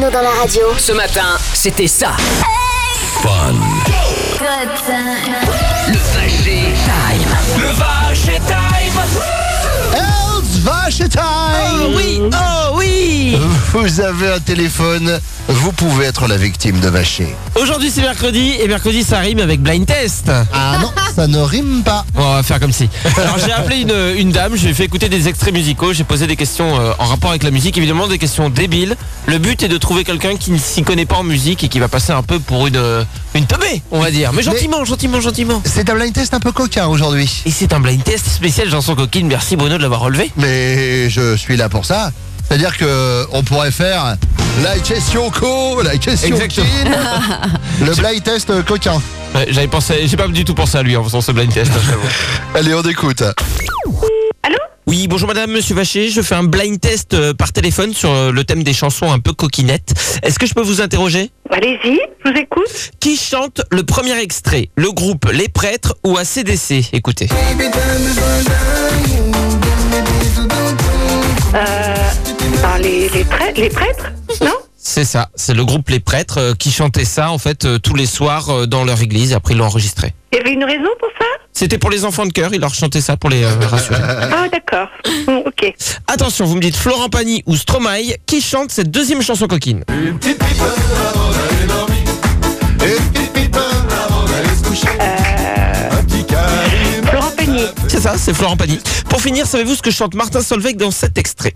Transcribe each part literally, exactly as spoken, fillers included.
Bruno dans la radio. Ce matin, c'était ça. Fun. Le Vacher Time. Le Vacher Time. It's Vacher Time. Oh oui, oh oui. Vous avez un téléphone, vous pouvez être la victime de Vacher. Aujourd'hui c'est mercredi et mercredi ça rime avec blind test. Ah non, ça ne rime pas. Bon, on va faire comme si. Alors j'ai appelé une, une dame, je lui ai fait écouter des extraits musicaux, j'ai posé des questions euh, en rapport avec la musique, évidemment des questions débiles. Le but est de trouver quelqu'un qui ne s'y connaît pas en musique et qui va passer un peu pour une, euh, une teubée, on va dire. Mais gentiment, gentiment, gentiment. C'est un blind test un peu coquin aujourd'hui. Et c'est un blind test spécial chanson coquine, merci Bruno de l'avoir relevé. Mais je suis là pour ça. C'est-à-dire que on pourrait faire la question co, la question Exactement. kin, le blind test euh, coquin. Ouais, j'avais pensé, j'ai pas du tout pensé à lui en faisant ce blind test. Allez, on écoute. Allô? Oui, bonjour madame, monsieur Vacher, je fais un blind test euh, par téléphone sur euh, le thème des chansons un peu coquinettes. Est-ce que je peux vous interroger? Allez-y, je vous écoute. Qui chante le premier extrait? Le groupe Les Prêtres ou A C D C? Écoutez. Euh, ben, les, les, prêtres, les prêtres, non? C'est ça, c'est le groupe Les Prêtres euh, qui chantait ça en fait euh, tous les soirs euh, dans leur église et après ils l'ont enregistré. Il y avait une raison pour ça? C'était pour les enfants de cœur, ils leur chantaient ça pour les euh, rassurer. Ah, d'accord. Bon, ok. Attention, vous me dites Florent Pagny ou Stromae, qui chante cette deuxième chanson coquine? Une petite pipe avant d'aller dormir. Une petite pipe avant d'aller se coucher. Euh, Un petit Karim. Florent Pagny. C'est ça, c'est Florent Pagny. Pour finir, savez-vous ce que chante Martin Solveig dans cet extrait?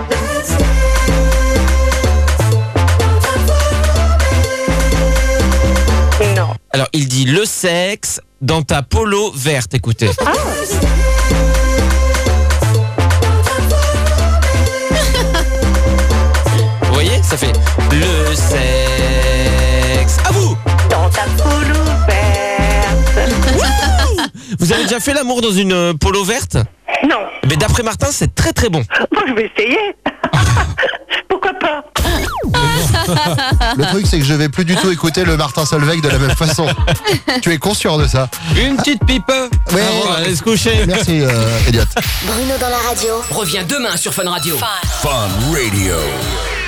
Non. Alors, il dit le sexe dans ta polo verte, écoutez. Ah, Vous voyez, ça fait le sexe. À vous! dans ta polo verte. Vous avez déjà fait l'amour dans une euh, polo verte? Non. Mais d'après Martin, c'est très très bon. Bon, je vais essayer. Pourquoi pas? Le truc, c'est que je vais plus du tout écouter le Martin Solveig de la même façon. Tu es conscient de ça? Une petite pipe. Oui. Avant d'aller se coucher. Merci, euh, Elliot. Bruno dans la radio. Reviens demain sur Fun Radio. Fun Radio.